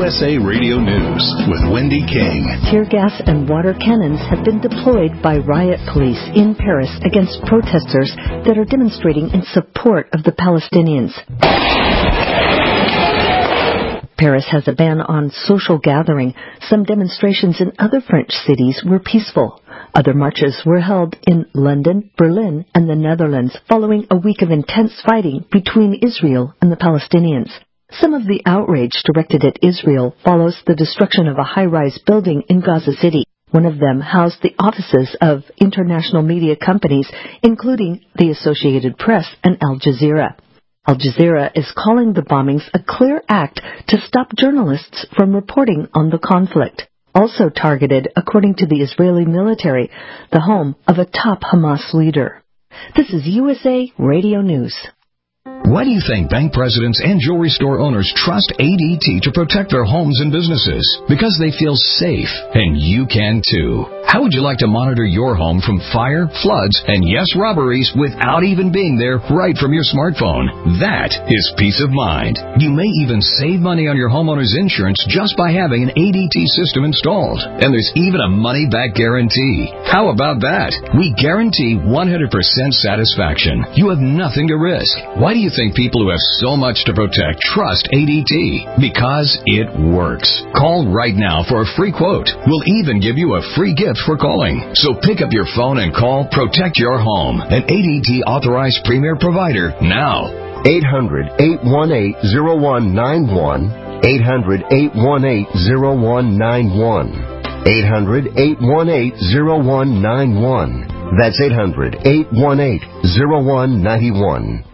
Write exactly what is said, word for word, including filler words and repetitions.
S A Radio News with Wendy King. Tear gas and water cannons have been deployed by riot police in Paris against protesters that are demonstrating in support of the Palestinians. Paris has a ban on social gathering. Some demonstrations in other French cities were peaceful. Other marches were held in London, Berlin, and the Netherlands following a week of intense fighting between Israel and the Palestinians. Some of the outrage directed at Israel follows the destruction of a high-rise building in Gaza City. One of them housed the offices of international media companies, including the Associated Press and Al Jazeera. Al Jazeera is calling the bombings a clear act to stop journalists from reporting on the conflict. Also targeted, according to the Israeli military, the home of a top Hamas leader. This is U S A Radio News. Why do you think bank presidents and jewelry store owners trust A D T to protect their homes and businesses? Because they feel safe, and you can too. How would you like to monitor your home from fire, floods, and yes, robberies without even being there right from your smartphone? That is peace of mind. You may even save money on your homeowner's insurance just by having an A D T system installed. And there's even a money-back guarantee. How about that? We guarantee one hundred percent satisfaction. You have nothing to risk. Why do you think people who have so much to protect trust A D T? Because it works. Call right now for a free quote. We'll even give you a free gift for calling. So pick up your phone and call Protect Your Home, an A D T authorized premier provider now. eight hundred, eight one eight, zero one nine one. eight hundred, eight one eight, zero one nine one. eight hundred, eight one eight, zero one nine one. That's eight hundred, eight one eight, zero one nine one.